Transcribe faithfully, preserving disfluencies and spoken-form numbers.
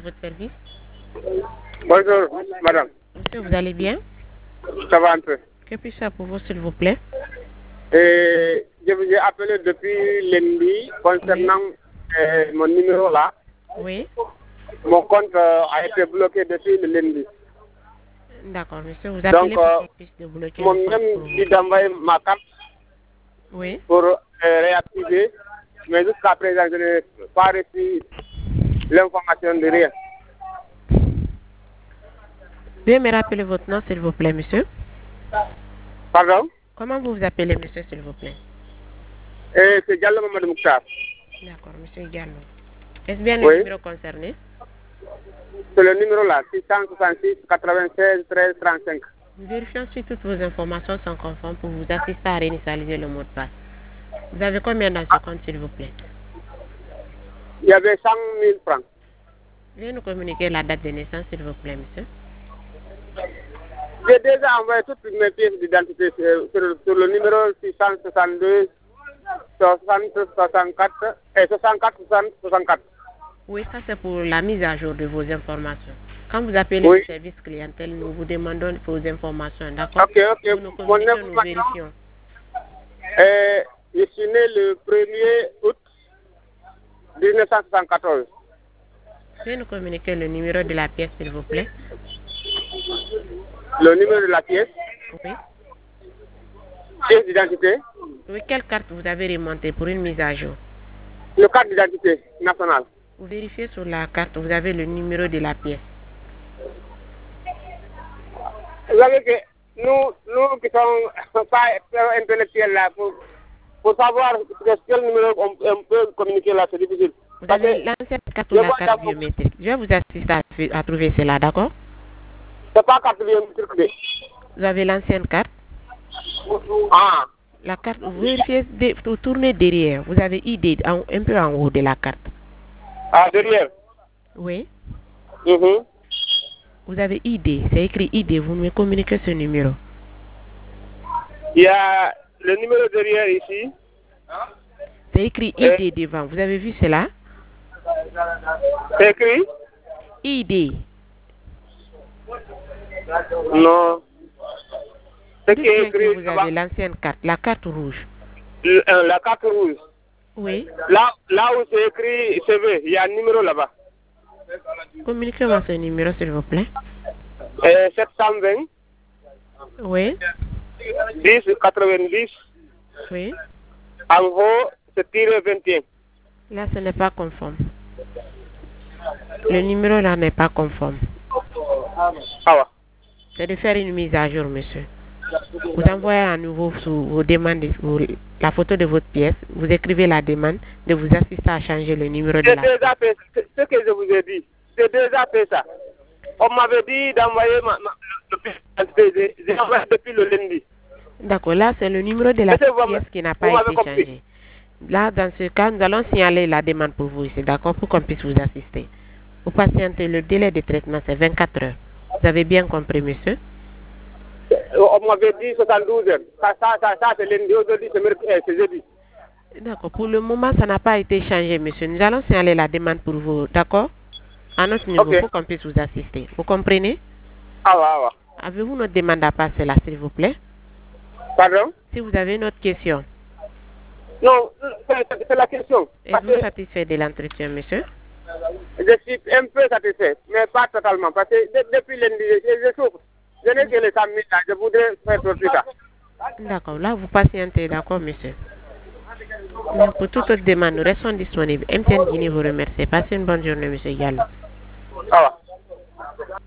votre service. Bonjour, madame. Monsieur, vous allez bien? Ça va un peu. Que puis-je faire pour vous, s'il vous plaît? Et je vous ai appelé depuis lundi concernant Oui. euh, mon numéro là. Oui. Mon compte euh, a été bloqué depuis le lundi. D'accord, monsieur. Vous appelez Donc, pour euh, qu'on puisse débloquer mon le compte même pour vous. dit d'envoyer ma carte Oui. pour euh, réactiver, mais jusqu'à présent, je n'ai pas reçu l'information de rien. Veuillez me rappeler votre nom, s'il vous plaît, monsieur. Pardon? Comment vous vous appelez, monsieur, s'il vous plaît? Et c'est Diallo Mamadou Mouktar. D'accord, monsieur Gallo. Est-ce bien le Oui. numéro concerné? C'est le numéro là, six cent soixante-six quatre-vingt-seize treize trente-cinq. Vérifions si toutes vos informations sont conformes pour vous assister à réinitialiser le mot de passe. Vous avez combien dans ce compte, s'il vous plaît? Il y avait cent mille francs. Veuillez nous communiquer la date de naissance, s'il vous plaît, monsieur. J'ai déjà envoyé toutes mes pièces d'identité sur, sur, sur le numéro six cent soixante-deux soixante soixante-quatre et soixante-quatre soixante soixante-quatre. Oui, ça c'est pour la mise à jour de vos informations. Quand vous appelez Oui. le service clientèle, nous vous demandons vos informations, d'accord? Ok, ok. Vous nous Mon communiquez nos information, vérifions. euh, je suis né le premier août mille neuf cent soixante-quatorze. Veuillez nous communiquer le numéro de la pièce, s'il vous plaît. Le numéro de la pièce, Oui. pièce d'identité, Oui, quelle carte vous avez remontée pour une mise à jour? le carte d'identité nationale. Vous vérifiez sur la carte, vous avez le numéro de la pièce. Vous savez que nous, nous qui sommes pas intellectuels là, pour, pour savoir quel numéro on, on peut communiquer là, c'est difficile. Vous Parce avez que l'ancienne carte ou je la vois carte d'abord- biométrique. Je vais vous assister à, à trouver cela, d'accord? c'est pas carte biométrique. de- Vous avez l'ancienne carte. Ah, La carte, vous vérifiez, de- vous tournez derrière. Vous avez I D en- un peu en haut de la carte. ah derrière. Oui. Mhm. Vous avez I D, c'est écrit I D, vous me communiquez ce numéro. Il y a le numéro derrière ici. C'est écrit I D devant, vous avez vu cela? C'est écrit? I D. Non. C'est qui Dites est bien que écrit vous là-bas, avez l'ancienne carte, la carte rouge. le- euh, la carte rouge. Oui. Là, là où c'est écrit C V, il y a un numéro là-bas. Communiquez-moi ce numéro, s'il vous plaît. Euh, sept cent vingt, Oui. dix, quatre-vingt-dix. Oui. En haut, c'est tiré vingt et un. Là, ce n'est pas conforme. Le numéro là n'est pas conforme. Ah ouais. C'est de faire une mise à jour, monsieur. Vous envoyez à nouveau sous vos demandes, vos- la photo de votre pièce. Vous écrivez la demande de vous assister à changer le numéro de J'ai la déjà fait ce ce que je vous ai dit. J'ai déjà fait ça. On m'avait dit d'envoyer ma, ma, le, le, le- j'ai envoyé depuis le lundi. D'accord, là c'est le numéro de la Est-ce que vous pièce m'avez- qui n'a vous pas m'avez été compris? changé. Là, dans ce cas, nous allons signaler la demande pour vous ici, d'accord, pour qu'on puisse vous assister. Vous patientez, le délai de traitement c'est vingt-quatre heures. Vous avez bien compris, monsieur? On m'avait dit soixante-douze heures. Ça, ça, ça, ça c'est lundi, aujourd'hui c'est mercredi, euh, c'est jeudi. D'accord, pour le moment, ça n'a pas été changé, monsieur. Nous allons signaler la demande pour vous, d'accord? À notre niveau, Ok. pour qu'on puisse vous assister. Vous comprenez? Ah ouais, ah ouais. Avez-vous notre demande à passer là, s'il vous plaît? Pardon? Si vous avez une autre question, Non, c'est c'est la question. Parce êtes-vous que satisfait de l'entretien, monsieur? je suis un peu satisfait, mais pas totalement. Parce que de- depuis lundi, je, je souffre. Je n'ai que les cent mille là, je voudrais faire tout ça. D'accord, là vous patientez, d'accord, monsieur? Mais pour toute autre demande, nous restons disponibles. M T N Guinée vous remercie. Passez une bonne journée, monsieur Gallo. Ah ouais.